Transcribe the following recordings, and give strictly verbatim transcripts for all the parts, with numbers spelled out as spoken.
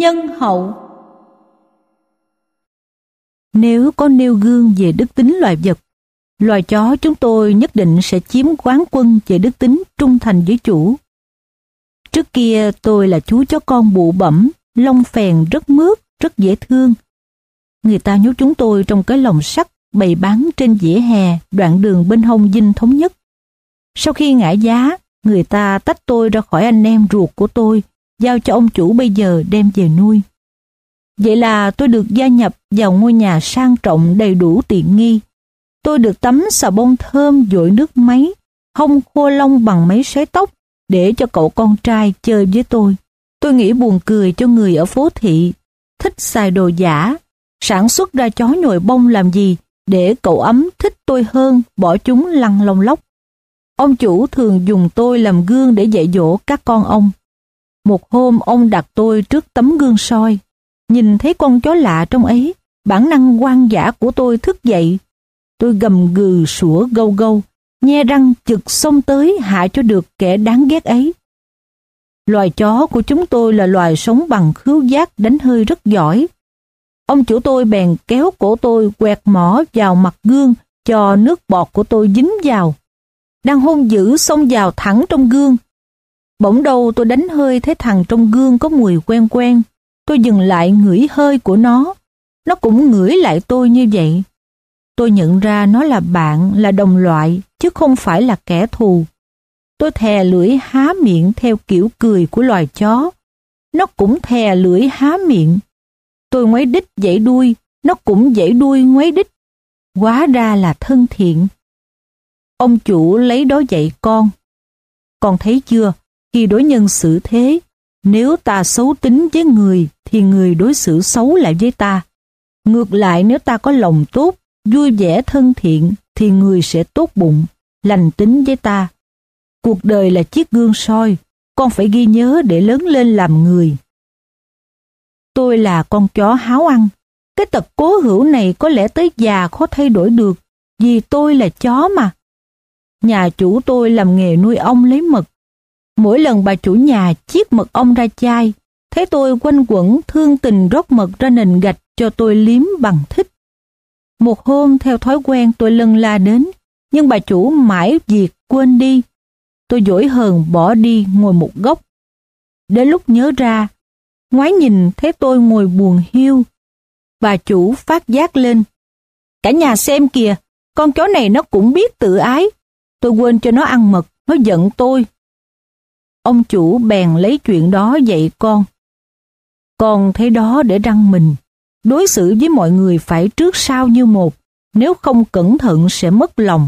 nhân hậu. Nếu có nêu gương về đức tính loài vật, loài chó chúng tôi nhất định sẽ chiếm quán quân về đức tính trung thành với chủ. Trước kia tôi là chú chó con bụ bẫm, lông phèn rất mướt, rất dễ thương. Người ta nhốt chúng tôi trong cái lồng sắt bày bán trên vỉa hè đoạn đường bên hông Dinh Thống Nhất. Sau khi ngã giá, người ta tách tôi ra khỏi anh em ruột của tôi, giao cho ông chủ bây giờ đem về nuôi. Vậy là tôi được gia nhập vào ngôi nhà sang trọng đầy đủ tiện nghi. Tôi được tắm xà bông thơm dội nước máy, hông khô lông bằng máy sấy tóc để cho cậu con trai chơi với tôi. Tôi nghĩ buồn cười cho người ở phố thị, thích xài đồ giả, sản xuất ra chó nhồi bông làm gì để cậu ấm thích tôi hơn bỏ chúng lăn lông lóc. Ông chủ thường dùng tôi làm gương để dạy dỗ các con ông. Một hôm ông đặt tôi trước tấm gương soi. Nhìn thấy con chó lạ trong ấy, bản năng hoang dã của tôi thức dậy. Tôi gầm gừ sủa gâu gâu, nhe răng chực xông tới hạ cho được kẻ đáng ghét ấy. Loài chó của chúng tôi là loài sống bằng khứu giác đánh hơi rất giỏi. Ông chủ tôi bèn kéo cổ tôi quẹt mỏ vào mặt gương cho nước bọt của tôi dính vào. Đang hôn dữ xông vào thẳng trong gương. Bỗng đâu tôi đánh hơi thấy thằng trong gương có mùi quen quen. Tôi dừng lại ngửi hơi của nó. Nó cũng ngửi lại tôi như vậy. Tôi nhận ra nó là bạn, là đồng loại, chứ không phải là kẻ thù. Tôi thè lưỡi há miệng theo kiểu cười của loài chó. Nó cũng thè lưỡi há miệng. Tôi ngoáy đít giãy đuôi, nó cũng giãy đuôi ngoáy đít. Hóa ra là thân thiện. Ông chủ lấy đó dạy con. Con thấy chưa, khi đối nhân xử thế, nếu ta xấu tính với người thì người đối xử xấu lại với ta. Ngược lại, nếu ta có lòng tốt, vui vẻ thân thiện thì người sẽ tốt bụng, lành tính với ta. Cuộc đời là chiếc gương soi, con phải ghi nhớ để lớn lên làm người. Tôi là con chó háo ăn. Cái tật cố hữu này có lẽ tới già khó thay đổi được, vì tôi là chó mà. Nhà chủ tôi làm nghề nuôi ong lấy mật. Mỗi lần bà chủ nhà chiết mật ong ra chai, thấy tôi quanh quẩn thương tình rót mật ra nền gạch cho tôi liếm bằng thích. Một hôm theo thói quen tôi lân la đến, nhưng bà chủ mãi việc quên đi. Tôi dỗi hờn bỏ đi ngồi một góc. Đến lúc nhớ ra, ngoái nhìn thấy tôi ngồi buồn hiu. Bà chủ phát giác lên. Cả nhà xem kìa, con chó này nó cũng biết tự ái. Tôi quên cho nó ăn mật, nó giận tôi. Ông chủ bèn lấy chuyện đó dạy con. Con thấy đó để răn mình. Đối xử với mọi người phải trước sau như một, nếu không cẩn thận sẽ mất lòng.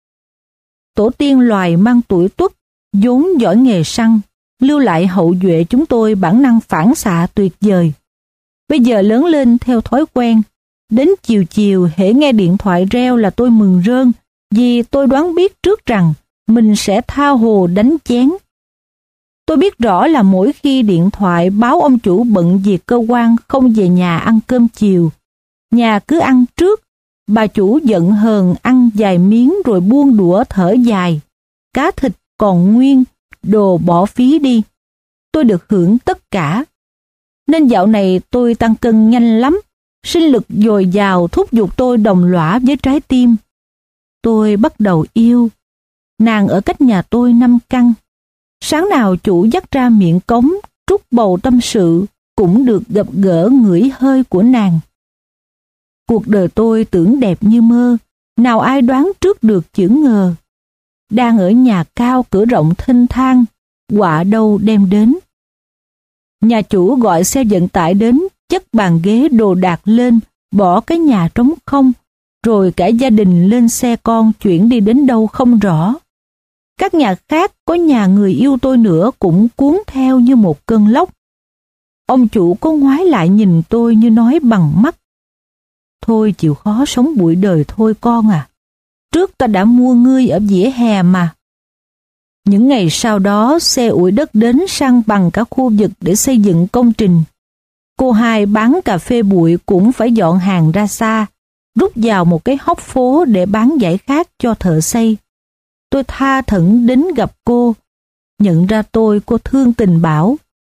Tổ tiên loài mang tuổi tuất, vốn giỏi nghề săn, lưu lại hậu duệ chúng tôi bản năng phản xạ tuyệt vời. Bây giờ lớn lên theo thói quen, đến chiều chiều hễ nghe điện thoại reo là tôi mừng rơn, vì tôi đoán biết trước rằng mình sẽ tha hồ đánh chén. Tôi biết rõ là mỗi khi điện thoại báo ông chủ bận việc cơ quan không về nhà ăn cơm chiều, nhà cứ ăn trước, bà chủ giận hờn ăn vài miếng rồi buông đũa thở dài. Cá thịt còn nguyên, đồ bỏ phí đi. Tôi được hưởng tất cả. Nên dạo này tôi tăng cân nhanh lắm, sinh lực dồi dào thúc giục tôi đồng lõa với trái tim. Tôi bắt đầu yêu. Nàng ở cách nhà tôi năm căn. Sáng nào chủ dắt ra miệng cống, trút bầu tâm sự, cũng được gặp gỡ ngửi hơi của nàng. Cuộc đời tôi tưởng đẹp như mơ, nào ai đoán trước được chữ ngờ. Đang ở nhà cao cửa rộng thênh thang, họa đâu đem đến. Nhà chủ gọi xe vận tải đến, chất bàn ghế đồ đạc lên, bỏ cái nhà trống không, rồi cả gia đình lên xe con chuyển đi đến đâu không rõ. Các nhà khác có nhà người yêu tôi nữa cũng cuốn theo như một cơn lốc. Ông chủ có ngoái lại nhìn tôi như nói bằng mắt. Thôi chịu khó sống bụi đời thôi con à. Trước ta đã mua ngươi ở vỉa hè mà. Những ngày sau đó xe ủi đất đến san bằng cả khu vực để xây dựng công trình. Cô hai bán cà phê bụi cũng phải dọn hàng ra xa, rút vào một cái hốc phố để bán giải khát cho thợ xây. Tôi tha thẩn đến gặp cô, nhận ra tôi cô thương tình bảo.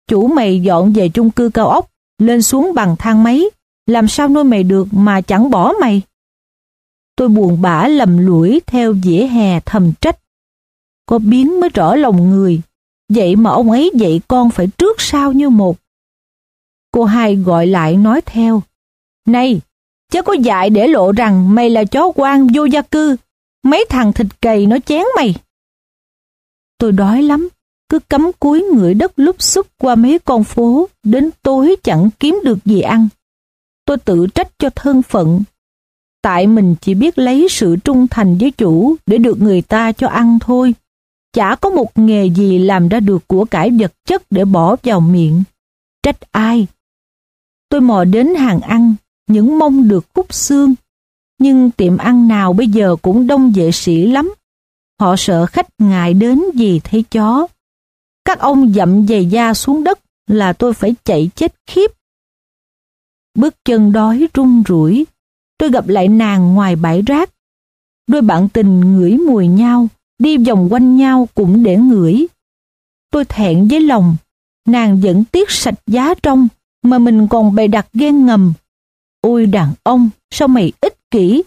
Chủ mày dọn về chung cư cao ốc, lên xuống bằng thang máy, làm sao nuôi mày được mà chẳng bỏ mày. Tôi buồn bã lầm lũi theo vỉa hè thầm trách. Có biến mới rõ lòng người, vậy mà ông ấy dạy con phải trước sau như một. Cô hai gọi lại nói theo. Này, chớ có dại để lộ rằng mày là chó quan vô gia cư, mấy thằng thịt cầy nó chén mày. Tôi đói lắm, cứ cắm cúi ngửi đất lúc xúc qua mấy con phố, đến tối chẳng kiếm được gì ăn. Tôi tự trách cho thân phận. Tại mình chỉ biết lấy sự trung thành với chủ để được người ta cho ăn thôi. Chả có một nghề gì làm ra được của cải vật chất để bỏ vào miệng. Trách ai? Tôi mò đến hàng ăn, những mong được khúc xương. Nhưng tiệm ăn nào bây giờ cũng đông vệ sĩ lắm. Họ sợ khách ngại đến vì thấy chó. Các ông dậm giày da xuống đất là tôi phải chạy chết khiếp. Bước chân đói run rủi, tôi gặp lại nàng ngoài bãi rác. Đôi bạn tình ngửi mùi nhau, đi vòng quanh nhau cũng để ngửi. Tôi thẹn với lòng, nàng vẫn tiếc sạch giá trong, mà mình còn bày đặt ghen ngầm. Ôi đàn ông, sao mày ích kỷ?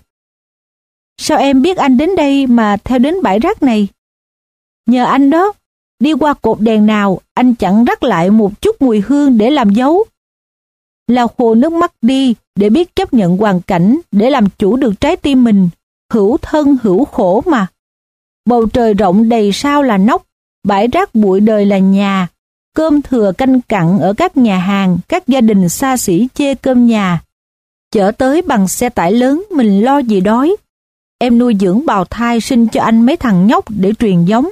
Sao em biết anh đến đây mà theo đến bãi rác này? Nhờ anh đó, đi qua cột đèn nào, anh chẳng rắc lại một chút mùi hương để làm dấu. Lau khô nước mắt đi để biết chấp nhận hoàn cảnh, để làm chủ được trái tim mình. Hữu thân hữu khổ mà. Bầu trời rộng đầy sao là nóc, bãi rác bụi đời là nhà. Cơm thừa canh cặn ở các nhà hàng, các gia đình xa xỉ chê cơm nhà. Chở tới bằng xe tải lớn, mình lo gì đói. Em nuôi dưỡng bào thai sinh cho anh mấy thằng nhóc để truyền giống.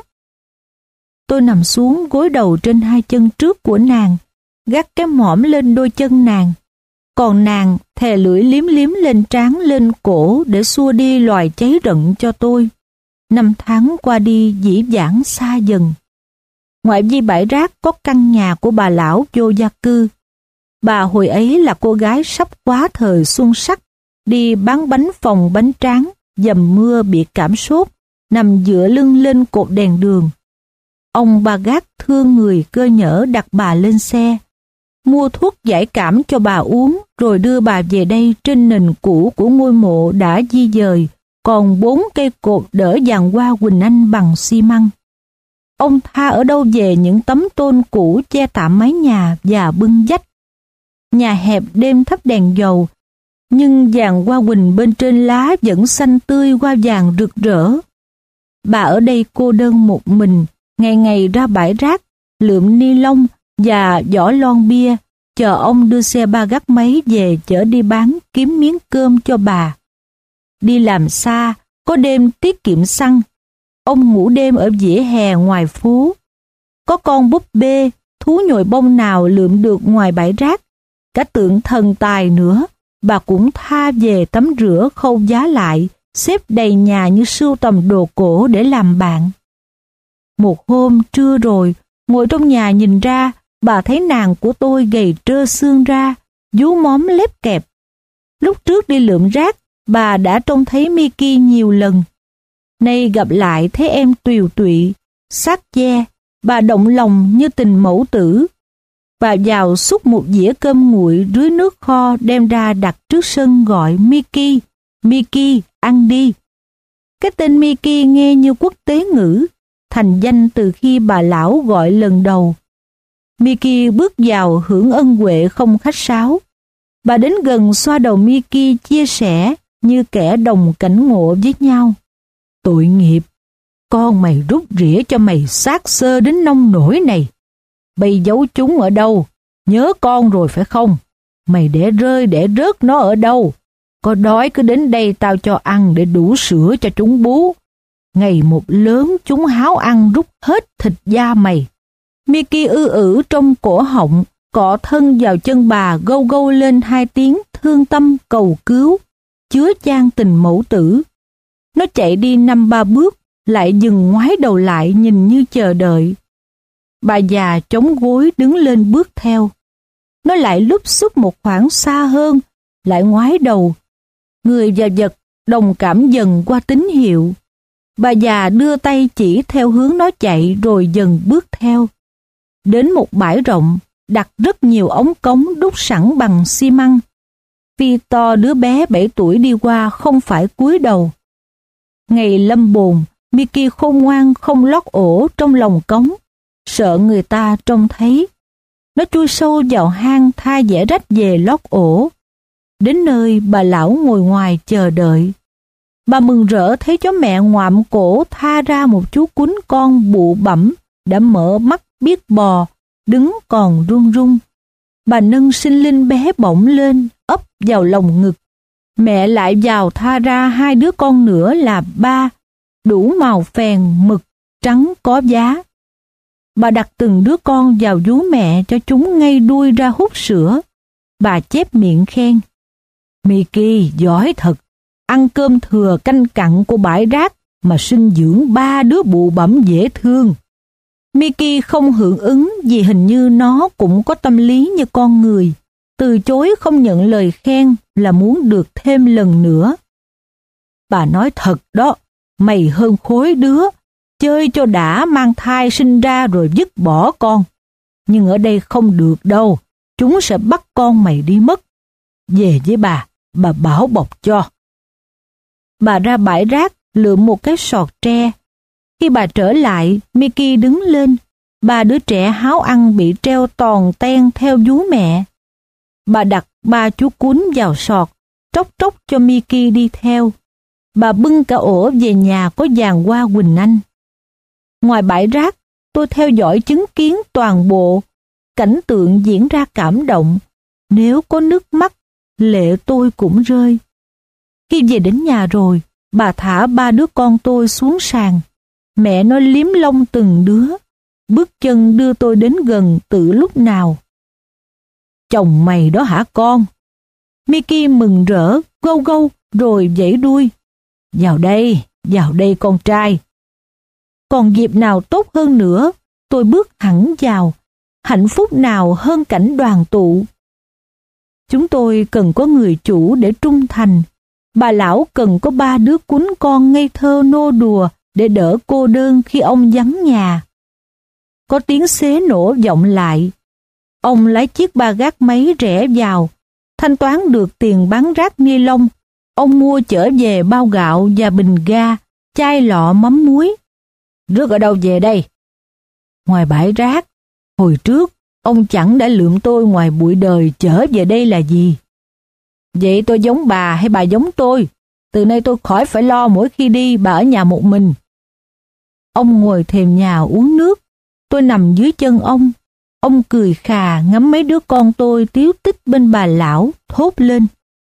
Tôi nằm xuống gối đầu trên hai chân trước của nàng, gác cái mỏm lên đôi chân nàng. Còn nàng thè lưỡi liếm liếm lên trán lên cổ để xua đi loài cháy rận cho tôi. Năm tháng qua đi dĩ vãng xa dần. Ngoại vi bãi rác có căn nhà của bà lão vô gia cư. Bà hồi ấy là cô gái sắp quá thời xuân sắc, đi bán bánh phồng bánh tráng, dầm mưa bị cảm sốt, nằm dựa lưng lên cột đèn đường. Ông bà gác thương người cơ nhỡ đặt bà lên xe, mua thuốc giải cảm cho bà uống, rồi đưa bà về đây trên nền cũ của ngôi mộ đã di dời, còn bốn cây cột đỡ giàn hoa Quỳnh Anh bằng xi măng. Ông tha ở đâu về những tấm tôn cũ che tạm mái nhà và bưng vách. Nhà hẹp đêm thắp đèn dầu, nhưng giàn hoa quỳnh bên trên lá vẫn xanh tươi hoa vàng rực rỡ. Bà ở đây cô đơn một mình, ngày ngày ra bãi rác, lượm ni lông và vỏ lon bia, chờ ông đưa xe ba gác máy về chở đi bán kiếm miếng cơm cho bà. Đi làm xa, có đêm tiết kiệm xăng, ông ngủ đêm ở vỉa hè ngoài phố. Có con búp bê, thú nhồi bông nào lượm được ngoài bãi rác, cả tượng thần tài nữa, bà cũng tha về tắm rửa khâu giá lại, xếp đầy nhà như sưu tầm đồ cổ để làm bạn. Một hôm trưa rồi, ngồi trong nhà nhìn ra, bà thấy nàng của tôi gầy trơ xương ra, vú móm lép kẹp. Lúc trước đi lượm rác, bà đã trông thấy Miki nhiều lần. Nay gặp lại thấy em tiều tụy, sát ve, bà động lòng như tình mẫu tử. Bà vào xúc một dĩa cơm nguội rưới nước kho đem ra đặt trước sân gọi Miki, Miki, ăn đi. Cái tên Miki nghe như quốc tế ngữ, thành danh từ khi bà lão gọi lần đầu. Miki bước vào hưởng ân huệ không khách sáo. Bà đến gần xoa đầu Miki chia sẻ như kẻ đồng cảnh ngộ với nhau. Tội nghiệp, con mày rút rỉa cho mày xác xơ đến nông nổi này. Bây giấu chúng ở đâu? Nhớ con rồi phải không? Mày để rơi để rớt nó ở đâu? Có đói cứ đến đây tao cho ăn để đủ sữa cho chúng bú. Ngày một lớn chúng háo ăn rút hết thịt da mày. Miki ư ử trong cổ họng, cọ thân vào chân bà gâu gâu lên hai tiếng thương tâm cầu cứu, chứa chan tình mẫu tử. Nó chạy đi năm ba bước, lại dừng ngoái đầu lại nhìn như chờ đợi. Bà già chống gối đứng lên bước theo. Nó lại lúp xúp một khoảng xa hơn, lại ngoái đầu. Người và vật đồng cảm dần qua tín hiệu. Bà già đưa tay chỉ theo hướng nó chạy rồi dần bước theo. Đến một bãi rộng, đặt rất nhiều ống cống đúc sẵn bằng xi măng. Victor đứa bé bảy tuổi đi qua không phải cúi đầu. Ngày lâm bồn, Mickey khôn ngoan không lót ổ trong lòng cống, sợ người ta trông thấy. Nó chui sâu vào hang tha dẻ rách về lót ổ. Đến nơi bà lão ngồi ngoài chờ đợi. Bà mừng rỡ thấy chó mẹ ngoạm cổ tha ra một chú cún con bụ bẫm đã mở mắt biết bò, đứng còn run run. Bà nâng sinh linh bé bỏng lên, ấp vào lòng ngực. Mẹ lại vào tha ra hai đứa con nữa là ba, đủ màu phèn, mực, trắng có giá. Bà đặt từng đứa con vào vú mẹ cho chúng ngay đuôi ra hút sữa. Bà chép miệng khen. Mickey giỏi thật, ăn cơm thừa canh cặn của bãi rác mà sinh dưỡng ba đứa bụ bẫm dễ thương. Mickey không hưởng ứng vì hình như nó cũng có tâm lý như con người. Từ chối không nhận lời khen là muốn được thêm lần nữa. Bà nói thật đó, mày hơn khối đứa, chơi cho đã mang thai sinh ra rồi dứt bỏ con. Nhưng ở đây không được đâu, chúng sẽ bắt con mày đi mất. Về với bà, bà bảo bọc cho. Bà ra bãi rác lượm một cái sọt tre. Khi bà trở lại, Mickey đứng lên. Ba đứa trẻ háo ăn bị treo tòn ten theo vú mẹ. Bà đặt ba chú cún vào sọt, tróc tróc cho Mickey đi theo. Bà bưng cả ổ về nhà có giàn hoa Quỳnh Anh. Ngoài bãi rác, tôi theo dõi chứng kiến toàn bộ. Cảnh tượng diễn ra cảm động. Nếu có nước mắt, lệ tôi cũng rơi. Khi về đến nhà rồi, bà thả ba đứa con tôi xuống sàn. Mẹ nó liếm lông từng đứa. Bước chân đưa tôi đến gần từ lúc nào. Chồng mày đó hả con? Mickey mừng rỡ, gâu gâu, rồi vẫy đuôi. Vào đây, vào đây con trai. Còn dịp nào tốt hơn nữa, tôi bước hẳn vào. Hạnh phúc nào hơn cảnh đoàn tụ. Chúng tôi cần có người chủ để trung thành. Bà lão cần có ba đứa cún con ngây thơ nô đùa để đỡ cô đơn khi ông vắng nhà. Có tiếng xế nổ vọng lại. Ông lái chiếc ba gác máy rẽ vào, thanh toán được tiền bán rác ni lông. Ông mua chở về bao gạo và bình ga, chai lọ mắm muối. Rước ở đâu về đây? Ngoài bãi rác. Hồi trước, ông chẳng đã lượm tôi ngoài bụi đời chở về đây là gì? Vậy tôi giống bà hay bà giống tôi? Từ nay tôi khỏi phải lo mỗi khi đi bà ở nhà một mình. Ông ngồi thềm nhà uống nước. Tôi nằm dưới chân ông. Ông cười khà ngắm mấy đứa con tôi tíu tích bên bà lão, thốt lên.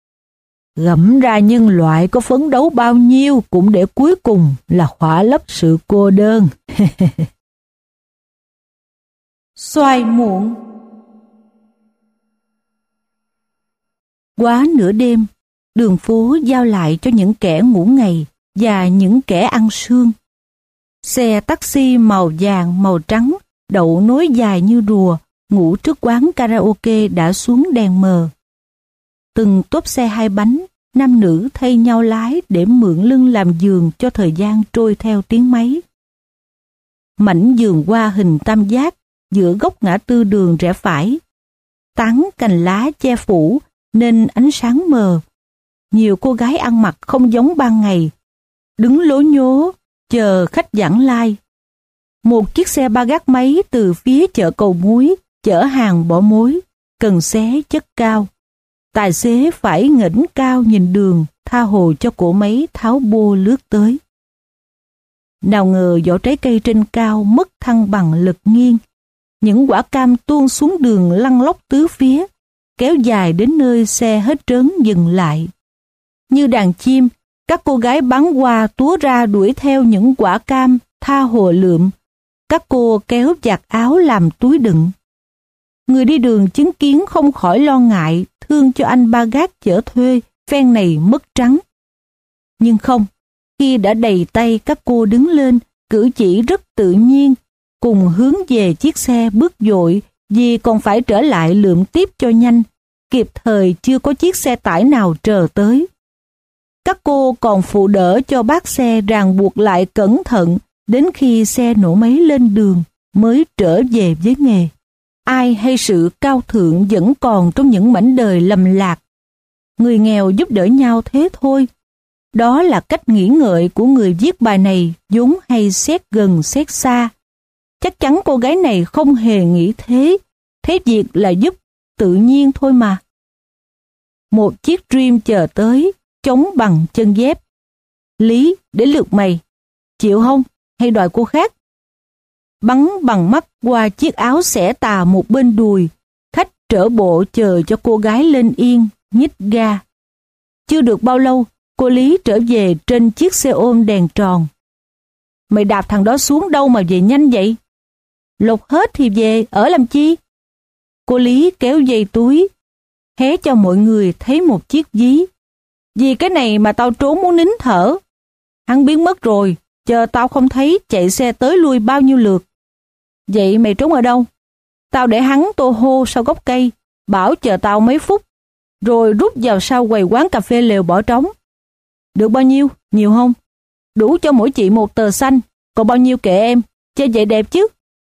Gẫm ra nhân loại có phấn đấu bao nhiêu cũng để cuối cùng là khỏa lấp sự cô đơn. Xoài muộn. Quá nửa đêm, đường phố giao lại cho những kẻ ngủ ngày và những kẻ ăn sương. Xe taxi màu vàng màu trắng đậu nối dài như rùa ngủ trước quán karaoke đã xuống đèn mờ. Từng tốp xe hai bánh, nam nữ thay nhau lái để mượn lưng làm giường cho thời gian trôi theo tiếng máy. Mảnh giường hoa hình tam giác giữa góc ngã tư đường rẽ phải. Tán cành lá che phủ nên ánh sáng mờ. Nhiều cô gái ăn mặc không giống ban ngày, đứng lố nhố, chờ khách vãng lai. Một chiếc xe ba gác máy từ phía chợ Cầu Muối chở hàng bỏ mối, cần xé chất cao. Tài xế phải ngẩng cao nhìn đường, tha hồ cho cỗ máy tháo bô lướt tới. Nào ngờ vỏ trái cây trên cao mất thăng bằng lực nghiêng. Những quả cam tuôn xuống đường lăn lóc tứ phía, kéo dài đến nơi xe hết trớn dừng lại. Như đàn chim, các cô gái bán hoa túa ra đuổi theo những quả cam, tha hồ lượm. Các cô kéo vạt áo làm túi đựng. Người đi đường chứng kiến không khỏi lo ngại, thương cho anh ba gác chở thuê, phen này mất trắng. Nhưng không, khi đã đầy tay các cô đứng lên, cử chỉ rất tự nhiên, cùng hướng về chiếc xe bước dội vì còn phải trở lại lượm tiếp cho nhanh, kịp thời chưa có chiếc xe tải nào chờ tới. Các cô còn phụ đỡ cho bác xe ràng buộc lại cẩn thận đến khi xe nổ máy lên đường mới trở về với nghề. ai hay sự cao thượng vẫn còn trong những mảnh đời lầm lạc. Người nghèo giúp đỡ nhau thế thôi. Đó là cách nghĩ ngợi của người viết bài này, vốn hay xét gần xét xa. Chắc chắn cô gái này không hề nghĩ thế, thế việc là giúp tự nhiên thôi mà. Một chiếc Dream chờ tới, chống bằng chân dép. Lý, đến lượt mày. Chịu không? Hay đòi cô khác? Bắn bằng mắt qua chiếc áo xẻ tà một bên đùi, khách trở bộ chờ cho cô gái lên yên, nhích ga. Chưa được bao lâu, cô Lý trở về trên chiếc xe ôm đèn tròn. Mày đạp thằng đó xuống đâu mà về nhanh vậy? Lột hết thì về, ở làm chi? Cô Lý kéo dây túi, hé cho mọi người thấy một chiếc ví. Vì cái này mà tao trốn muốn nín thở. Hắn biến mất rồi, chờ tao không thấy chạy xe tới lui bao nhiêu lượt. Vậy mày trốn ở đâu? Tao để hắn tô hô sau gốc cây, bảo chờ tao mấy phút, rồi rút vào sau quầy quán cà phê lều bỏ trống. Được bao nhiêu? Nhiều không? Đủ cho mỗi chị một tờ xanh, còn bao nhiêu kệ em, chơi vậy đẹp chứ.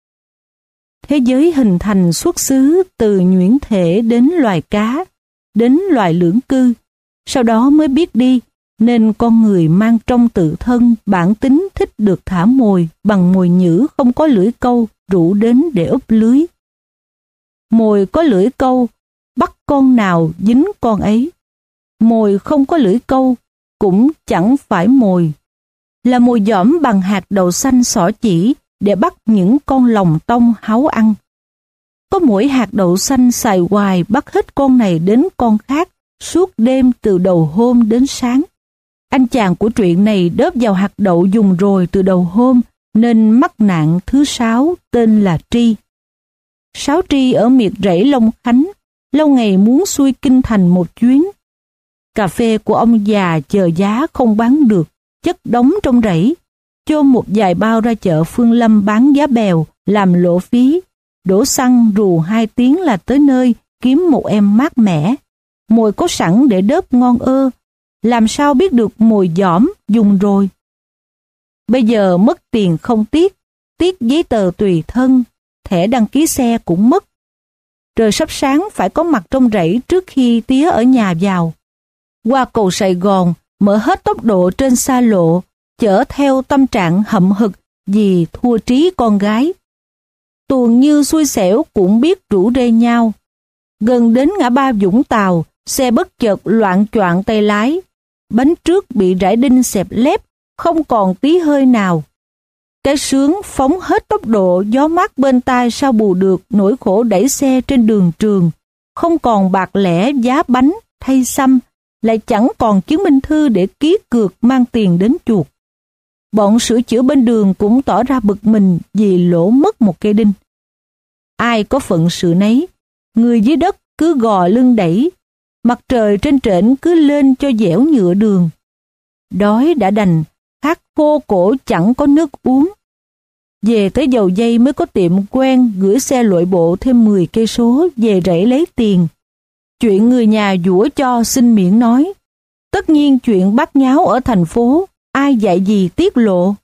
Thế giới hình thành xuất xứ từ nhuyễn thể đến loài cá, đến loài lưỡng cư, sau đó mới biết đi, nên con người mang trong tự thân bản tính thích được thả mồi bằng mồi nhữ không có lưỡi câu rủ đến để úp lưới. Mồi có lưỡi câu, bắt con nào dính con ấy. Mồi không có lưỡi câu, cũng chẳng phải mồi. Là mồi dỏm bằng hạt đậu xanh xỏ chỉ để bắt những con lòng tông háo ăn. Có mỗi hạt đậu xanh xài hoài bắt hết con này đến con khác suốt đêm từ đầu hôm đến sáng. Anh chàng của truyện này đớp vào hạt đậu dùng rồi từ đầu hôm nên mắc nạn thứ sáu tên là Tri. Sáu Tri ở miệt rẫy Long Khánh, lâu ngày muốn xuôi kinh thành một chuyến. Cà phê của ông già chờ giá không bán được, chất đóng trong rẫy, chôn một vài bao ra chợ Phương Lâm bán giá bèo, làm lỗ phí, đổ xăng rù hai tiếng là tới nơi kiếm một em mát mẻ. Mồi có sẵn để đớp ngon ơ, làm sao biết được mồi dỏm dùng rồi. Bây giờ mất tiền không tiếc, tiếc giấy tờ tùy thân, thẻ đăng ký xe cũng mất. Trời sắp sáng phải có mặt trong rẫy trước khi tía ở nhà vào. Qua cầu Sài Gòn, mở hết tốc độ trên xa lộ, chở theo tâm trạng hậm hực vì thua trí con gái. Tuồng như xui xẻo cũng biết rủ rê nhau. Gần đến ngã ba Vũng Tàu, xe bất chợt loạng choạng tay lái. Bánh trước bị rải đinh xẹp lép, không còn tí hơi nào. Cái sướng phóng hết tốc độ, gió mát bên tai sao bù được nỗi khổ đẩy xe trên đường trường. Không còn bạc lẻ giá bánh, thay xăm, lại chẳng còn chứng minh thư để ký cược mang tiền đến chuộc. Bọn sửa chữa bên đường cũng tỏ ra bực mình vì lỗ mất một cây đinh. Ai có phận sự nấy, người dưới đất cứ gò lưng đẩy, mặt trời trên trển cứ lên cho dẻo nhựa đường. Đói đã đành, khát khô cổ chẳng có nước uống. Về tới Dầu Dây mới có tiệm quen gửi xe lội bộ thêm mười cây số về rẫy lấy tiền. Chuyện người nhà giũa cho xin miễn nói. Tất nhiên chuyện bát nháo ở thành phố, ai dạy gì tiết lộ.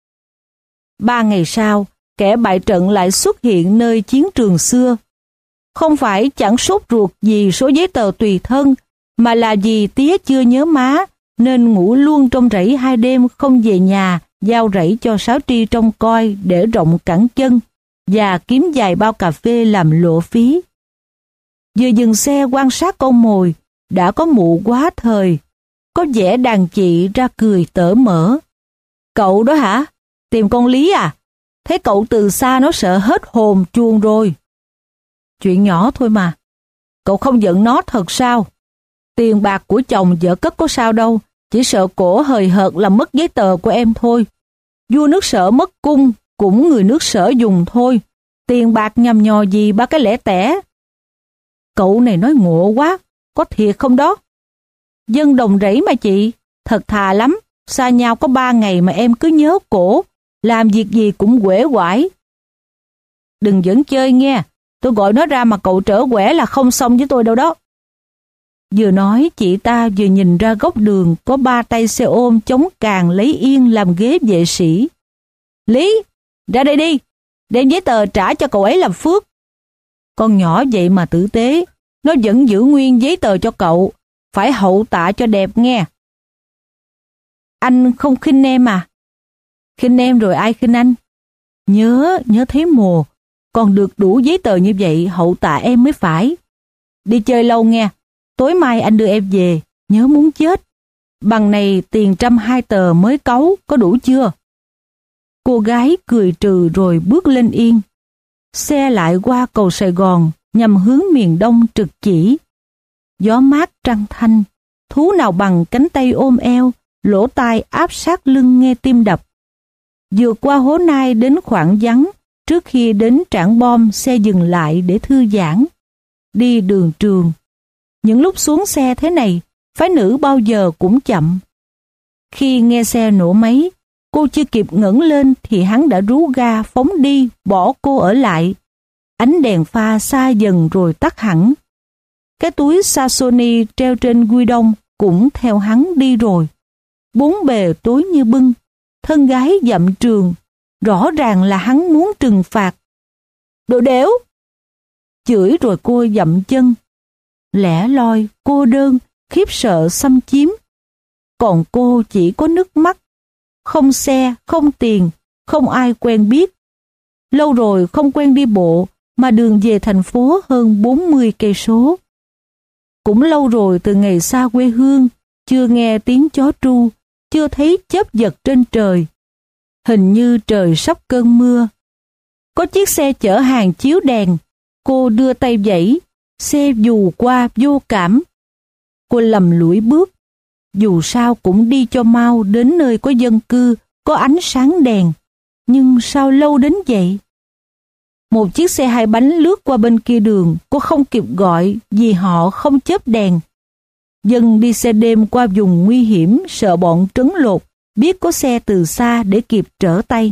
Ba ngày sau, kẻ bại trận lại xuất hiện nơi chiến trường xưa. Không phải chẳng sốt ruột vì số giấy tờ tùy thân, mà là vì tía chưa nhớ má, nên ngủ luôn trong rẫy hai đêm không về nhà, giao rẫy cho Sáu Tri trông coi để rộng cẳng chân, và kiếm vài bao cà phê làm lộ phí. Vừa dừng xe quan sát con mồi, đã có mụ quá thời, có vẻ đàn chị ra cười tở mở. Cậu đó hả? Tìm con Lý à? Thấy cậu từ xa nó sợ hết hồn chuông rồi. Chuyện nhỏ thôi mà. Cậu không giận nó thật sao? Tiền bạc của chồng vợ cất có sao đâu, chỉ sợ cổ hời hợt làm mất giấy tờ của em thôi. Vua nước Sở mất cung, cũng người nước Sở dùng thôi. Tiền bạc nhằm nhò gì ba cái lẻ tẻ. Cậu này nói ngộ quá, có thiệt không đó? Dân đồng rẫy mà chị, thật thà lắm, xa nhau có ba ngày mà em cứ nhớ cổ, làm việc gì cũng quể quải. Đừng dẫn chơi nghe, tôi gọi nó ra mà cậu trở quẻ là không xong với tôi đâu đó. Vừa nói chị ta vừa nhìn ra góc đường có ba tay xe ôm chống càng lấy yên làm ghế vệ sĩ. Lý, ra đây đi, đem giấy tờ trả cho cậu ấy làm phước. Con nhỏ vậy mà tử tế, nó vẫn giữ nguyên giấy tờ cho cậu, phải hậu tạ cho đẹp nghe. Anh không khinh em à? Khinh em rồi ai khinh anh? Nhớ, nhớ thấy mùa, còn được đủ giấy tờ như vậy hậu tạ em mới phải. Đi chơi lâu nghe, tối mai anh đưa em về, nhớ muốn chết. Bằng này tiền trăm hai tờ mới cáu, có đủ chưa? Cô gái cười trừ rồi bước lên yên. Xe lại qua cầu Sài Gòn nhằm hướng miền đông trực chỉ. Gió mát trăng thanh, thú nào bằng cánh tay ôm eo, lỗ tai áp sát lưng nghe tim đập. Vượt qua hố nai đến khoảng vắng, trước khi đến Trảng Bom xe dừng lại để thư giãn. Đi đường trường. Những lúc xuống xe thế này, phái nữ bao giờ cũng chậm. Khi nghe xe nổ máy, cô chưa kịp ngẩng lên thì hắn đã rú ga phóng đi, bỏ cô ở lại. Ánh đèn pha xa dần rồi tắt hẳn. Cái túi Sasoni treo trên gui đông cũng theo hắn đi rồi. Bốn bề tối như bưng, thân gái dặm trường, rõ ràng là hắn muốn trừng phạt. Đồ đểu! Chửi rồi cô dậm chân. Lẻ loi, cô đơn, khiếp sợ xâm chiếm. Còn cô chỉ có nước mắt. Không xe, không tiền, không ai quen biết. Lâu rồi không quen đi bộ, mà đường về thành phố hơn bốn mươi cây số. Cũng lâu rồi từ ngày xa quê hương, chưa nghe tiếng chó tru, chưa thấy chớp giật trên trời. Hình như trời sắp cơn mưa. Có chiếc xe chở hàng chiếu đèn, cô đưa tay vẫy, xe dù qua vô cảm. Cô lầm lũi bước, dù sao cũng đi cho mau đến nơi có dân cư, có ánh sáng đèn. Nhưng sao lâu đến vậy? Một chiếc xe hai bánh lướt qua bên kia đường, cô không kịp gọi vì họ không chớp đèn. Dân đi xe đêm qua vùng nguy hiểm, sợ bọn trấn lột, biết có xe từ xa để kịp trở tay.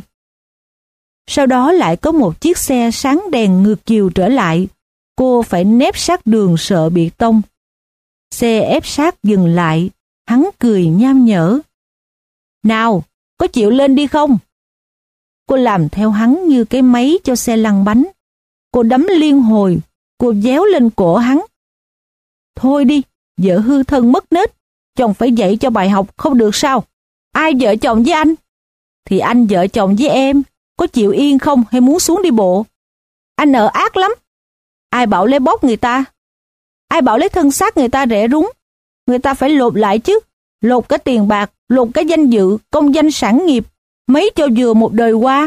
Sau đó lại có một chiếc xe sáng đèn ngược chiều trở lại, cô phải nép sát đường sợ bị tông. Xe ép sát dừng lại, hắn cười nham nhở. Nào, có chịu lên đi không? Cô làm theo hắn như cái máy cho xe lăn bánh. Cô đấm liên hồi, cô déo lên cổ hắn. Thôi đi, vợ hư thân mất nết, chồng phải dạy cho bài học không được sao? Ai vợ chồng với anh? Thì anh vợ chồng với em, có chịu yên không hay muốn xuống đi bộ? Anh nợ ác lắm. Ai bảo lấy bóc người ta? Ai bảo lấy thân xác người ta rẻ rúng? Người ta phải lột lại chứ. Lột cả tiền bạc, lột cả danh dự, công danh sản nghiệp, mấy cho vừa một đời qua.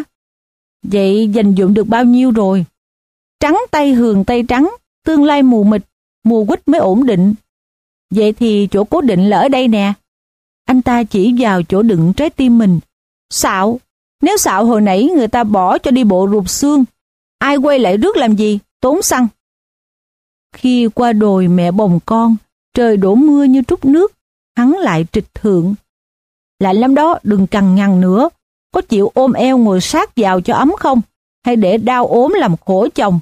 Vậy dành dụm được bao nhiêu rồi? Trắng tay hường tay trắng, tương lai mù mịt, mùa quýt mới ổn định. Vậy thì chỗ cố định là ở đây nè. Anh ta chỉ vào chỗ đựng trái tim mình. Xạo, nếu xạo hồi nãy người ta bỏ cho đi bộ rụt xương, ai quay lại rước làm gì, tốn xăng. Khi qua đồi mẹ bồng con, trời đổ mưa như trút nước, hắn lại trịch thượng. Lạnh lắm đó, đừng cằn nhằn nữa. Có chịu ôm eo ngồi sát vào cho ấm không? Hay để đau ốm làm khổ chồng?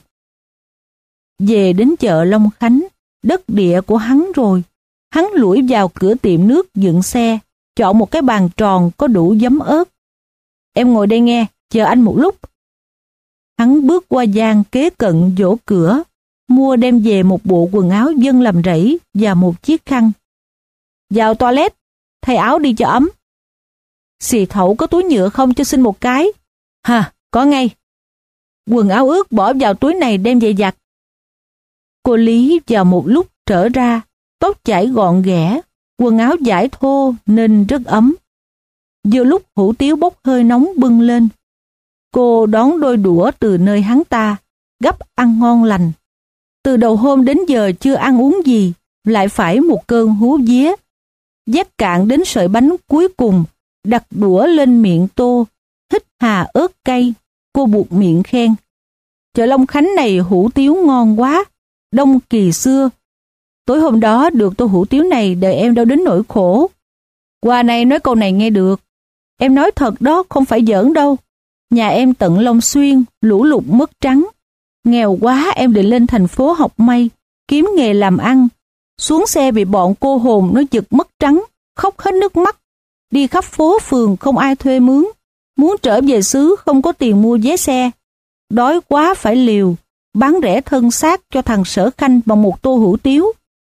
Về đến chợ Long Khánh, đất địa của hắn rồi. Hắn lủi vào cửa tiệm nước dựng xe, chọn một cái bàn tròn có đủ giấm ớt. Em ngồi đây nghe, chờ anh một lúc. Hắn bước qua gian kế cận vỗ cửa, mua đem về một bộ quần áo dân làm rẫy và một chiếc khăn. Vào toilet, thay áo đi cho ấm. Xì thẩu có túi nhựa không cho xin một cái? Hả, có ngay. Quần áo ướt bỏ vào túi này đem về giặt. Cô Lý vào một lúc trở ra, tóc chải gọn ghẽ, quần áo vải thô nên rất ấm. Vừa lúc hủ tiếu bốc hơi nóng bưng lên. Cô đón đôi đũa từ nơi hắn ta, gấp ăn ngon lành. Từ đầu hôm đến giờ chưa ăn uống gì, lại phải một cơn hú vía. Vét cạn đến sợi bánh cuối cùng, đặt đũa lên miệng tô, hít hà ớt cay, cô buộc miệng khen. Chợ Long Khánh này hủ tiếu ngon quá, đông kỳ xưa. Tối hôm đó được tô hủ tiếu này đời em đâu đến nỗi khổ. Qua này nói câu này nghe được. Em nói thật đó, không phải giỡn đâu. Nhà em tận Long Xuyên, lũ lụt mất trắng. Nghèo quá em định lên thành phố học may, kiếm nghề làm ăn. Xuống xe bị bọn cô hồn nó giật mất trắng, khóc hết nước mắt. Đi khắp phố phường không ai thuê mướn. Muốn trở về xứ không có tiền mua vé xe. Đói quá phải liều, bán rẻ thân xác cho thằng Sở Khanh bằng một tô hủ tiếu.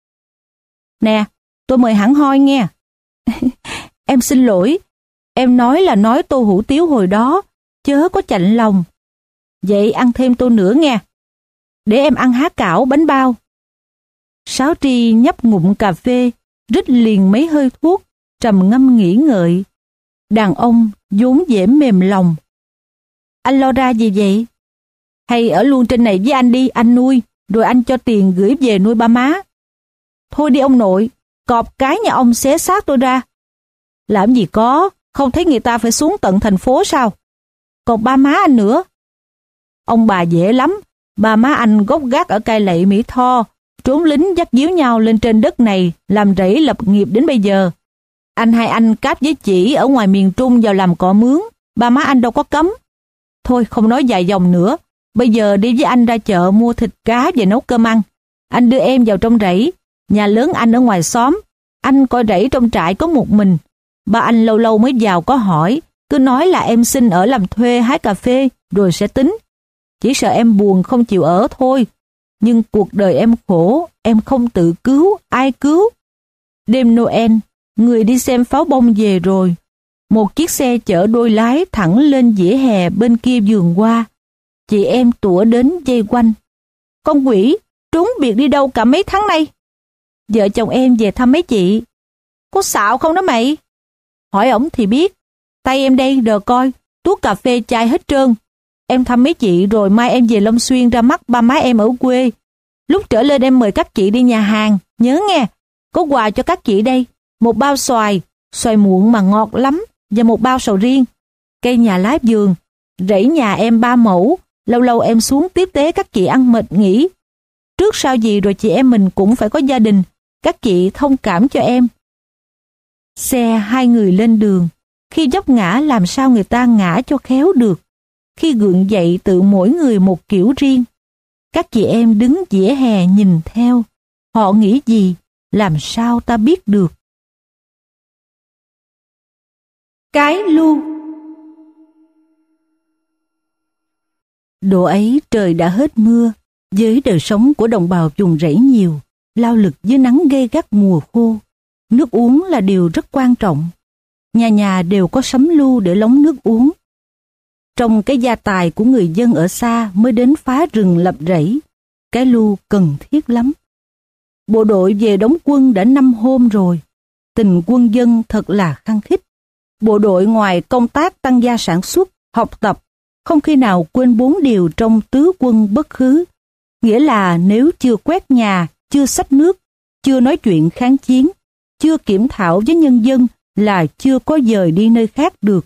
Nè, tôi mời hẳn hoi nghe. Em xin lỗi, em nói là nói tô hủ tiếu hồi đó, chớ có chạnh lòng. Vậy ăn thêm tô nữa nghe. Để em ăn há cảo bánh bao. Sáu Tri nhấp ngụm cà phê, rít liền mấy hơi thuốc, trầm ngâm nghĩ ngợi. Đàn ông vốn dễ mềm lòng. Anh lo ra gì vậy? Hay ở luôn trên này với anh đi, anh nuôi, rồi anh cho tiền gửi về nuôi ba má. Thôi đi ông nội, cọp cái nhà ông xé xác tôi ra. Làm gì có, không thấy người ta phải xuống tận thành phố sao? Còn ba má anh nữa. Ông bà dễ lắm, ba má anh gốc gác ở Cai Lậy Mỹ Tho, trốn lính dắt díu nhau lên trên đất này, làm rẫy lập nghiệp đến bây giờ. Anh hai anh cáp với chỉ ở ngoài miền Trung vào làm cỏ mướn, ba má anh đâu có cấm. Thôi không nói dài dòng nữa, bây giờ đi với anh ra chợ mua thịt cá về nấu cơm ăn. Anh đưa em vào trong rẫy, nhà lớn anh ở ngoài xóm, anh coi rẫy trong trại có một mình. Ba anh lâu lâu mới vào có hỏi, cứ nói là em xin ở làm thuê hái cà phê rồi sẽ tính. Chỉ sợ em buồn không chịu ở thôi. Nhưng cuộc đời em khổ, em không tự cứu, ai cứu? Đêm Noel, người đi xem pháo bông về rồi. Một chiếc xe chở đôi lái thẳng lên vỉa hè bên kia vườn hoa. Chị em tủa đến dây quanh. Con quỷ, trốn biệt đi đâu cả mấy tháng nay? Vợ chồng em về thăm mấy chị. Có xạo không đó mày? Hỏi ổng thì biết. Tay em đây đờ coi, tuốt cà phê chai hết trơn. Em thăm mấy chị rồi mai em về Long Xuyên ra mắt ba má em ở quê. Lúc trở lên em mời các chị đi nhà hàng, nhớ nghe. Có quà cho các chị đây, một bao xoài, xoài muộn mà ngọt lắm, và một bao sầu riêng. Cây nhà lá vườn, rẫy nhà em ba mẫu, lâu lâu em xuống tiếp tế các chị ăn mệt nghỉ. Trước sau gì rồi chị em mình cũng phải có gia đình, các chị thông cảm cho em. Xe hai người lên đường, khi dốc ngã làm sao người ta ngã cho khéo được. Khi gượng dậy tự mỗi người một kiểu riêng. Các chị em đứng vỉa hè nhìn theo, họ nghĩ gì, làm sao ta biết được. Cái lu. Độ ấy trời đã hết mưa, với đời sống của đồng bào vùng rẫy nhiều, lao lực dưới nắng gay gắt mùa khô. Nước uống là điều rất quan trọng. Nhà nhà đều có sấm lu để lóng nước uống. Trong cái gia tài của người dân ở xa mới đến phá rừng lập rẫy, cái lu cần thiết lắm. Bộ đội về đóng quân đã năm hôm rồi, tình quân dân thật là khăng khít. Bộ đội ngoài công tác tăng gia sản xuất, học tập, không khi nào quên bốn điều trong tứ quân bất khứ. Nghĩa là nếu chưa quét nhà, chưa xách nước, chưa nói chuyện kháng chiến, chưa kiểm thảo với nhân dân là chưa có dời đi nơi khác được.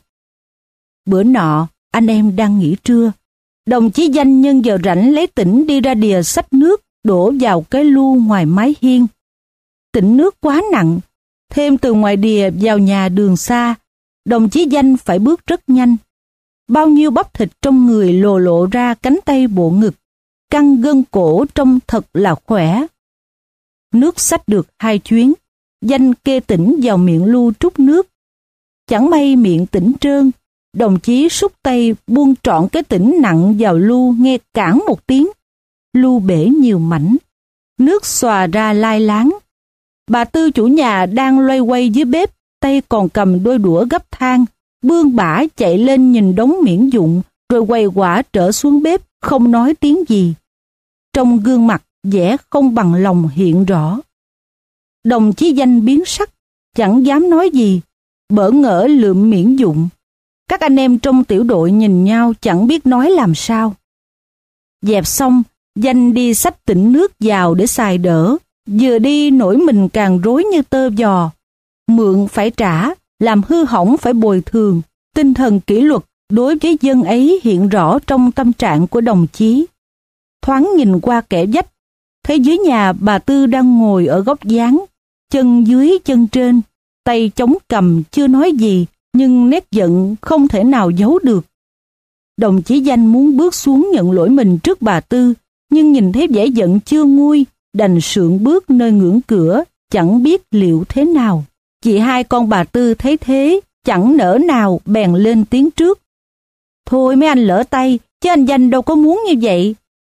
Bữa nọ, anh em đang nghỉ trưa. Đồng chí Danh nhân giờ rảnh lấy tĩnh đi ra đìa xách nước, đổ vào cái lu ngoài mái hiên. Tĩnh nước quá nặng, thêm từ ngoài đìa vào nhà đường xa, đồng chí Danh phải bước rất nhanh. Bao nhiêu bắp thịt trong người lồ lộ ra cánh tay bộ ngực, căng gân cổ trông thật là khỏe. Nước xách được hai chuyến, Danh kê tĩnh vào miệng lu trút nước. Chẳng may miệng tĩnh trơn, đồng chí xúc tay buông trọn cái tĩnh nặng vào lu nghe cảng một tiếng. Lu bể nhiều mảnh, nước xòa ra lai láng. Bà Tư chủ nhà đang loay quay dưới bếp, tay còn cầm đôi đũa gấp than, bươn bả chạy lên nhìn đống miễn dụng, rồi quay quả trở xuống bếp, không nói tiếng gì. Trong gương mặt vẻ không bằng lòng hiện rõ. Đồng chí Danh biến sắc, chẳng dám nói gì, bỡ ngỡ lượm miễn dụng. Các anh em trong tiểu đội nhìn nhau chẳng biết nói làm sao. Dẹp xong, Danh đi xách tĩnh nước vào để xài đỡ. Vừa đi nổi mình càng rối như tơ giò. Mượn phải trả, làm hư hỏng phải bồi thường. Tinh thần kỷ luật đối với dân ấy hiện rõ trong tâm trạng của đồng chí. Thoáng nhìn qua kẻ vách, thấy dưới nhà bà Tư đang ngồi ở góc gián, chân dưới chân trên, tay chống cằm chưa nói gì, nhưng nét giận không thể nào giấu được. Đồng chí Danh muốn bước xuống nhận lỗi mình trước bà Tư, nhưng nhìn thấy vẻ giận chưa nguôi, đành sượng bước nơi ngưỡng cửa, chẳng biết liệu thế nào. Chị hai con bà Tư thấy thế, chẳng nỡ nào bèn lên tiếng trước. Thôi mấy anh lỡ tay, chứ anh Danh đâu có muốn như vậy.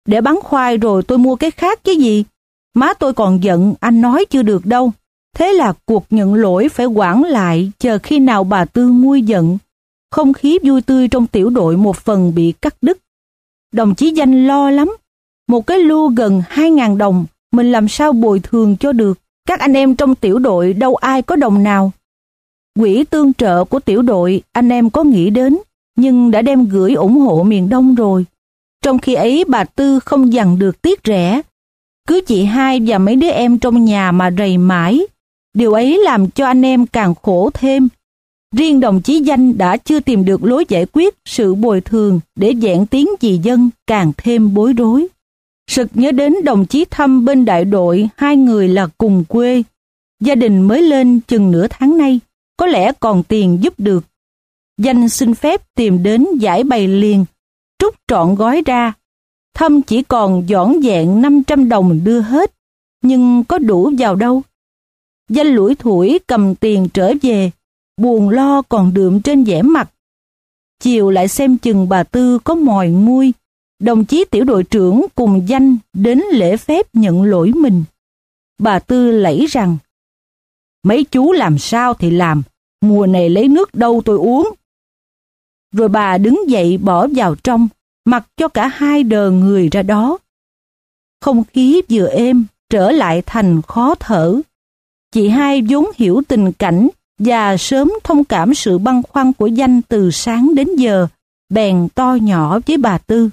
Để bắn khoai rồi tôi mua cái khác chứ gì. Má tôi còn giận, anh nói chưa được đâu. Thế là cuộc nhận lỗi phải hoãn lại chờ khi nào bà Tư nguôi giận. Không khí vui tươi trong tiểu đội một phần bị cắt đứt. Đồng chí Danh lo lắm. Một cái lu gần hai ngàn đồng, mình làm sao bồi thường cho được. Các anh em trong tiểu đội đâu ai có đồng nào. Quỹ tương trợ của tiểu đội anh em có nghĩ đến, nhưng đã đem gửi ủng hộ miền Đông rồi. Trong khi ấy bà Tư không dằn được tiếc rẻ. Cứ chị hai và mấy đứa em trong nhà mà rầy mãi. Điều ấy làm cho anh em càng khổ thêm. Riêng đồng chí Danh đã chưa tìm được lối giải quyết sự bồi thường để vẹn tiếng vì dân càng thêm bối rối. Sực nhớ đến đồng chí Thâm bên đại đội, hai người là cùng quê. Gia đình mới lên chừng nửa tháng nay, có lẽ còn tiền giúp được. Danh xin phép tìm đến giải bày liền, trút trọn gói ra. Thâm chỉ còn dõn dẹn năm trăm đồng đưa hết, nhưng có đủ vào đâu. Danh lủi thủi cầm tiền trở về, buồn lo còn đượm trên vẻ mặt. Chiều lại xem chừng bà Tư có mòi nguôi, đồng chí tiểu đội trưởng cùng Danh đến lễ phép nhận lỗi mình. Bà Tư lẫy rằng, mấy chú làm sao thì làm, mùa này lấy nước đâu tôi uống. Rồi bà đứng dậy bỏ vào trong, mặc cho cả hai đờ người ra đó. Không khí vừa êm, trở lại thành khó thở. Chị hai vốn hiểu tình cảnh và sớm thông cảm sự băn khoăn của Danh từ sáng đến giờ, bèn to nhỏ với bà Tư.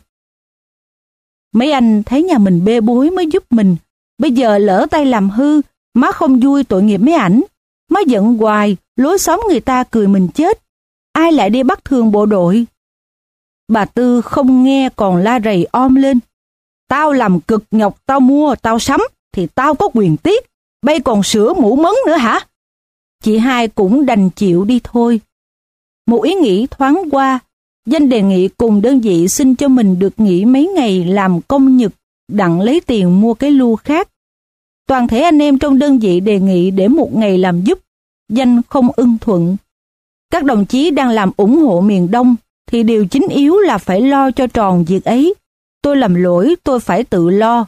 Mấy anh thấy nhà mình bê bối mới giúp mình, bây giờ lỡ tay làm hư, má không vui tội nghiệp mấy ảnh. Má giận hoài, lối xóm người ta cười mình chết. Ai lại đi bắt thường bộ đội? Bà Tư không nghe còn la rầy om lên. Tao làm cực nhọc, tao mua, tao sắm, thì tao có quyền tiếc. Bây còn sửa mũ mấn nữa hả? Chị hai cũng đành chịu đi thôi. Một ý nghĩ thoáng qua, Danh đề nghị cùng đơn vị xin cho mình được nghỉ mấy ngày làm công nhật, đặng lấy tiền mua cái lu khác. Toàn thể anh em trong đơn vị đề nghị để một ngày làm giúp, Danh không ưng thuận. Các đồng chí đang làm ủng hộ miền Đông, thì điều chính yếu là phải lo cho tròn việc ấy. Tôi làm lỗi, tôi phải tự lo.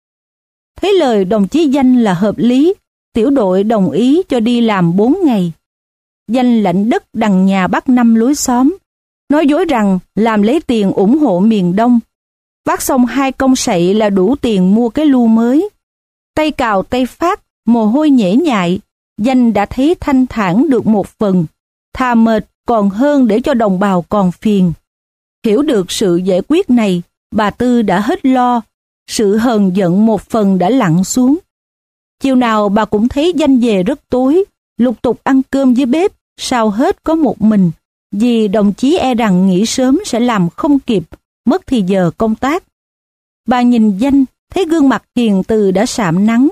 Thấy lời đồng chí Danh là hợp lý, tiểu đội đồng ý cho đi làm bốn ngày. Danh lãnh đất đằng nhà bác Năm lối xóm, nói dối rằng làm lấy tiền ủng hộ miền Đông. Bác xong hai công sậy là đủ tiền mua cái lu mới. Tay cào tay phát, mồ hôi nhễ nhại, Danh đã thấy thanh thản được một phần. Thà mệt còn hơn để cho đồng bào còn phiền. Hiểu được sự giải quyết này, bà Tư đã hết lo, sự hờn giận một phần đã lặn xuống. Chiều nào bà cũng thấy Danh về rất tối, lục tục ăn cơm dưới bếp, sao hết có một mình, vì đồng chí e rằng nghỉ sớm sẽ làm không kịp, mất thì giờ công tác. Bà nhìn Danh, thấy gương mặt hiền từ đã sạm nắng.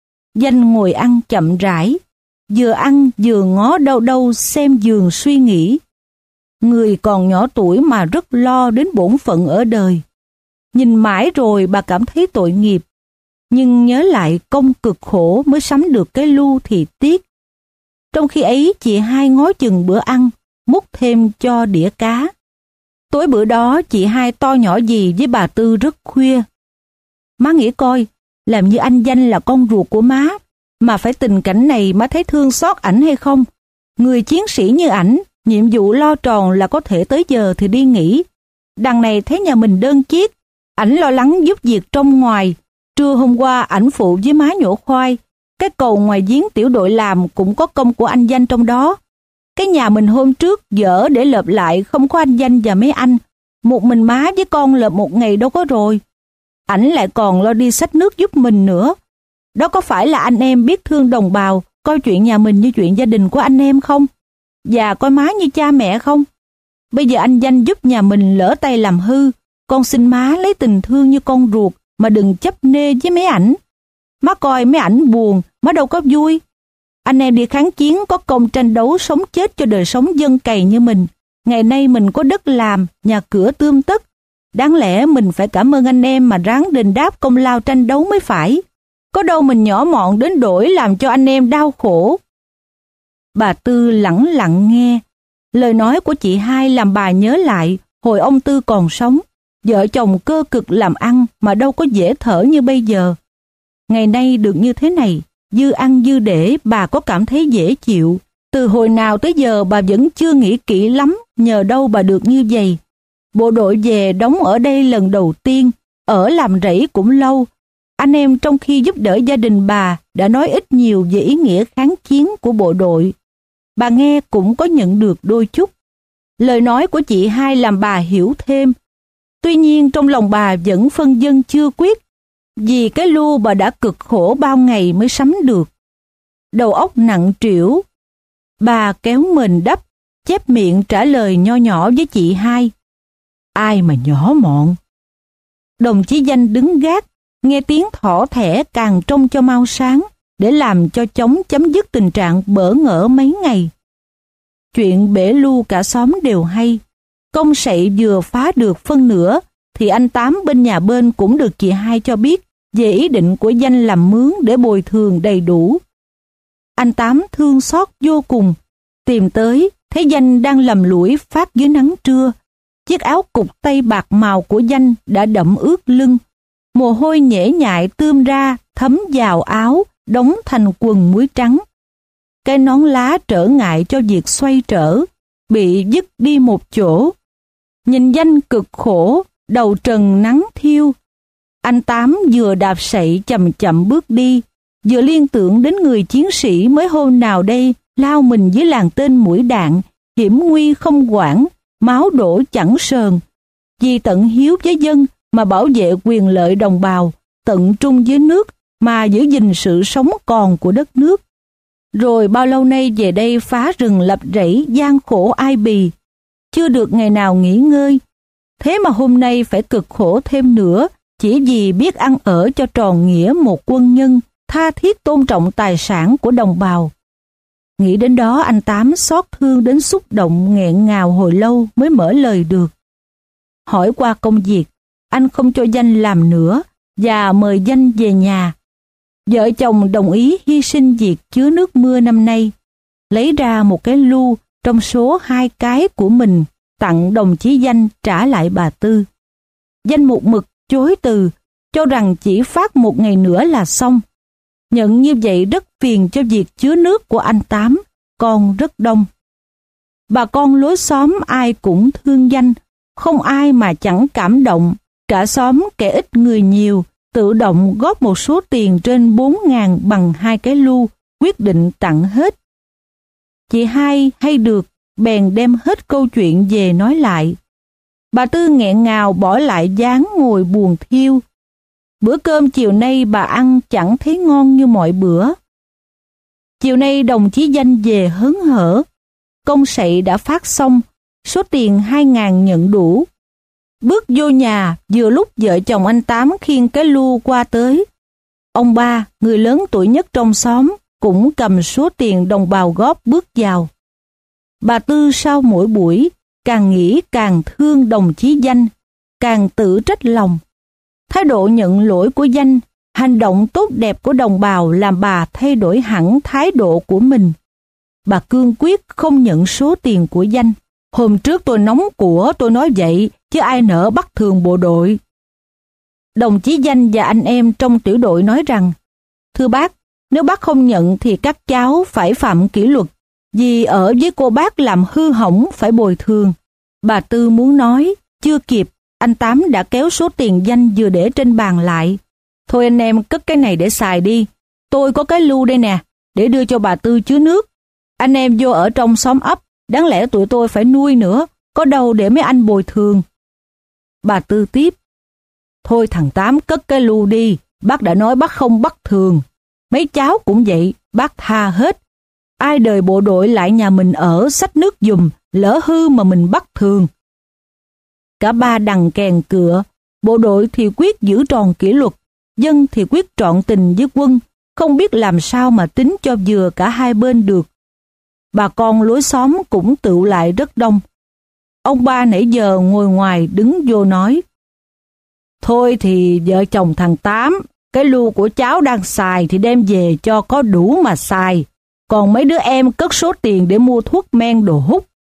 Danh ngồi ăn chậm rãi, vừa ăn vừa ngó đâu đâu xem giường suy nghĩ. Người còn nhỏ tuổi mà rất lo đến bổn phận ở đời. Nhìn mãi rồi bà cảm thấy tội nghiệp, nhưng nhớ lại công cực khổ mới sắm được cái lu thì tiếc. Trong khi ấy chị hai ngó chừng bữa ăn, múc thêm cho đĩa cá. Tối bữa đó chị hai to nhỏ gì với bà Tư rất khuya. Má nghĩ coi, làm như anh Danh là con ruột của má, mà phải tình cảnh này má thấy thương xót ảnh hay không? Người chiến sĩ như ảnh, nhiệm vụ lo tròn là có thể tới giờ thì đi nghỉ. Đằng này thấy nhà mình đơn chiếc, ảnh lo lắng giúp việc trong ngoài. Trưa hôm qua ảnh phụ với má nhổ khoai. Cái cầu ngoài giếng tiểu đội làm cũng có công của anh Danh trong đó. Cái nhà mình hôm trước dở để lợp lại không có anh Danh và mấy anh. Một mình má với con lợp một ngày đâu có rồi. Ảnh lại còn lo đi xách nước giúp mình nữa. Đó có phải là anh em biết thương đồng bào, coi chuyện nhà mình như chuyện gia đình của anh em không? Và coi má như cha mẹ không? Bây giờ anh Danh giúp nhà mình lỡ tay làm hư, con xin má lấy tình thương như con ruột mà đừng chấp nê với mấy ảnh. Má coi mấy ảnh buồn, má đâu có vui. Anh em đi kháng chiến có công tranh đấu sống chết cho đời sống dân cày như mình. Ngày nay mình có đất làm, nhà cửa tươm tất. Đáng lẽ mình phải cảm ơn anh em mà ráng đền đáp công lao tranh đấu mới phải. Có đâu mình nhỏ mọn đến đổi làm cho anh em đau khổ. Bà Tư lẳng lặng nghe. Lời nói của chị hai làm bà nhớ lại hồi ông Tư còn sống. vợ chồng cơ cực làm ăn mà đâu có dễ thở như bây giờ. Ngày nay được như thế này, dư ăn dư để, bà có cảm thấy dễ chịu. Từ hồi nào tới giờ bà vẫn chưa nghĩ kỹ lắm, nhờ đâu bà được như vậy. Bộ đội về đóng ở đây lần đầu tiên, ở làm rẫy cũng lâu. Anh em trong khi giúp đỡ gia đình bà đã nói ít nhiều về ý nghĩa kháng chiến của bộ đội. Bà nghe cũng có nhận được đôi chút. Lời nói của chị hai làm bà hiểu thêm. Tuy nhiên trong lòng bà vẫn phân vân chưa quyết, vì cái lu bà đã cực khổ bao ngày mới sắm được. Đầu óc nặng trĩu, bà kéo mình đắp, chép miệng trả lời nho nhỏ với chị hai. Ai mà nhỏ mọn. Đồng chí Danh đứng gác, nghe tiếng thỏ thẻ càng trông cho mau sáng, để làm cho chóng chấm dứt tình trạng bỡ ngỡ mấy ngày. Chuyện bể lu cả xóm đều hay. Công sậy vừa phá được phân nửa, thì anh Tám bên nhà bên cũng được chị hai cho biết về ý định của Danh làm mướn để bồi thường đầy đủ. Anh Tám thương xót vô cùng, tìm tới, thấy Danh đang lầm lũi phát dưới nắng trưa. Chiếc áo cục tây bạc màu của Danh đã đẫm ướt lưng. Mồ hôi nhễ nhại tươm ra, thấm vào áo, đóng thành quần muối trắng. Cái nón lá trở ngại cho việc xoay trở, bị dứt đi một chỗ. Nhìn Danh cực khổ, đầu trần nắng thiêu. Anh Tám vừa đạp sậy chậm chậm bước đi, vừa liên tưởng đến người chiến sĩ mới hôm nào đây lao mình dưới làn tên mũi đạn, hiểm nguy không quản, máu đổ chẳng sờn. Vì tận hiếu với dân mà bảo vệ quyền lợi đồng bào, tận trung với nước mà giữ gìn sự sống còn của đất nước. Rồi bao lâu nay về đây phá rừng lập rẫy gian khổ ai bì, chưa được ngày nào nghỉ ngơi. Thế mà hôm nay phải cực khổ thêm nữa, chỉ vì biết ăn ở cho tròn nghĩa một quân nhân, tha thiết tôn trọng tài sản của đồng bào. Nghĩ đến đó anh Tám xót thương đến xúc động nghẹn ngào hồi lâu mới mở lời được. Hỏi qua công việc, anh không cho Danh làm nữa và mời Danh về nhà. Vợ chồng đồng ý hy sinh việc chứa nước mưa năm nay, lấy ra một cái lu trong số hai cái của mình tặng đồng chí Danh trả lại bà Tư. Danh một mực chối từ, cho rằng chỉ phát một ngày nữa là xong. Nhận như vậy rất phiền cho việc chứa nước của anh Tám, con rất đông. Bà con lối xóm ai cũng thương Danh, không ai mà chẳng cảm động. Cả xóm kẻ ít người nhiều, tự động góp một số tiền trên bốn ngàn bằng hai cái lu, quyết định tặng hết. Chị hai hay được, bèn đem hết câu chuyện về nói lại. Bà Tư nghẹn ngào bỏ lại dáng ngồi buồn thiêu. Bữa cơm chiều nay bà ăn chẳng thấy ngon như mọi bữa. Chiều nay đồng chí Danh về hớn hở. Công sậy đã phát xong, số tiền hai ngàn nhận đủ. Bước vô nhà, vừa lúc vợ chồng anh Tám khiêng cái lu qua tới. Ông ba, người lớn tuổi nhất trong xóm, cũng cầm số tiền đồng bào góp bước vào. Bà Tư sau mỗi buổi, càng nghĩ càng thương đồng chí Danh, càng tự trách lòng. Thái độ nhận lỗi của Danh, hành động tốt đẹp của đồng bào làm bà thay đổi hẳn thái độ của mình. Bà cương quyết không nhận số tiền của Danh. Hôm trước tôi nóng của tôi nói vậy, chứ ai nỡ bắt thường bộ đội. Đồng chí Danh và anh em trong tiểu đội nói rằng, thưa bác, nếu bác không nhận thì các cháu phải phạm kỷ luật, vì ở với cô bác làm hư hỏng phải bồi thường. Bà Tư muốn nói, chưa kịp, anh Tám đã kéo số tiền Danh vừa để trên bàn lại. Thôi anh em cất cái này để xài đi, tôi có cái lu đây nè, để đưa cho bà Tư chứa nước. Anh em vô ở trong xóm ấp, đáng lẽ tụi tôi phải nuôi nữa, có đâu để mấy anh bồi thường. Bà Tư tiếp, thôi thằng Tám cất cái lu đi, bác đã nói bác không bắt thường. Mấy cháu cũng vậy, bác tha hết. Ai đời bộ đội lại nhà mình ở xách nước giùm, lỡ hư mà mình bắt thường. Cả ba đằng kèn cựa, bộ đội thì quyết giữ tròn kỷ luật, dân thì quyết trọn tình với quân, không biết làm sao mà tính cho vừa cả hai bên được. Bà con lối xóm cũng tụ lại rất đông. Ông ba nãy giờ ngồi ngoài đứng vô nói, thôi thì vợ chồng thằng Tám, cái lu của cháu đang xài thì đem về cho có đủ mà xài, còn mấy đứa em cất số tiền để mua thuốc men đồ hút.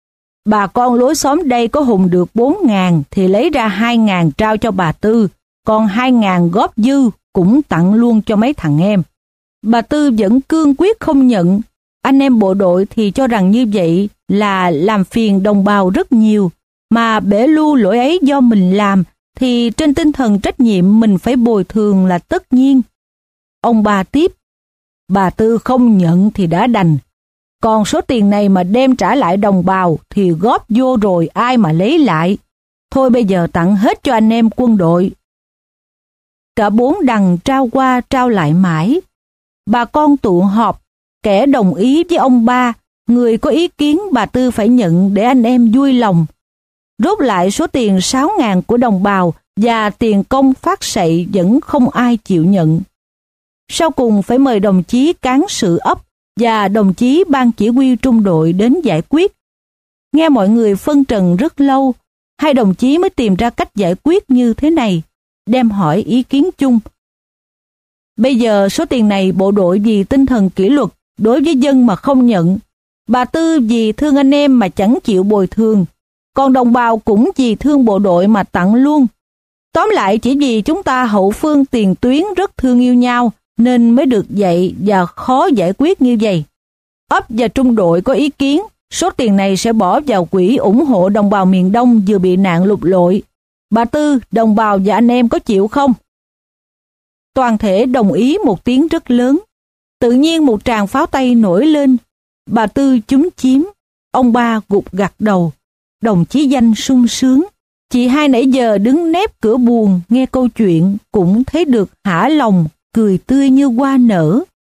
Bà con lối xóm đây có hùng được bốn ngàn thì lấy ra hai ngàn trao cho bà Tư, còn hai ngàn góp dư cũng tặng luôn cho mấy thằng em. Bà Tư vẫn cương quyết không nhận. Anh em bộ đội thì cho rằng như vậy là làm phiền đồng bào rất nhiều, mà bể lu lỗi ấy do mình làm thì trên tinh thần trách nhiệm mình phải bồi thường là tất nhiên. Ông bà tiếp, bà Tư không nhận thì đã đành. Còn số tiền này mà đem trả lại đồng bào thì góp vô rồi ai mà lấy lại. Thôi bây giờ tặng hết cho anh em quân đội. Cả bốn đằng trao qua trao lại mãi. Bà con tụ họp, kẻ đồng ý với ông ba, người có ý kiến bà Tư phải nhận để anh em vui lòng. Rốt lại số tiền sáu ngàn của đồng bào và tiền công phát sậy vẫn không ai chịu nhận. Sau cùng phải mời đồng chí cán sự ấp và đồng chí ban chỉ huy trung đội đến giải quyết. Nghe mọi người phân trần rất lâu, hai đồng chí mới tìm ra cách giải quyết như thế này, đem hỏi ý kiến chung. Bây giờ số tiền này bộ đội vì tinh thần kỷ luật đối với dân mà không nhận, bà Tư vì thương anh em mà chẳng chịu bồi thường, còn đồng bào cũng vì thương bộ đội mà tặng luôn. Tóm lại chỉ vì chúng ta hậu phương tiền tuyến rất thương yêu nhau nên mới được vậy và khó giải quyết như vậy. Ấp và trung đội có ý kiến số tiền này sẽ bỏ vào quỹ ủng hộ đồng bào miền Đông vừa bị nạn lụt lội. Bà Tư, đồng bào và anh em có chịu không? Toàn thể đồng ý một tiếng rất lớn. Tự nhiên một tràng pháo tay nổi lên. Bà Tư chúm chím, ông ba gục gặt đầu. Đồng chí Danh sung sướng. Chị hai nãy giờ đứng nép cửa buồn nghe câu chuyện cũng thấy được hả lòng, cười tươi như hoa nở.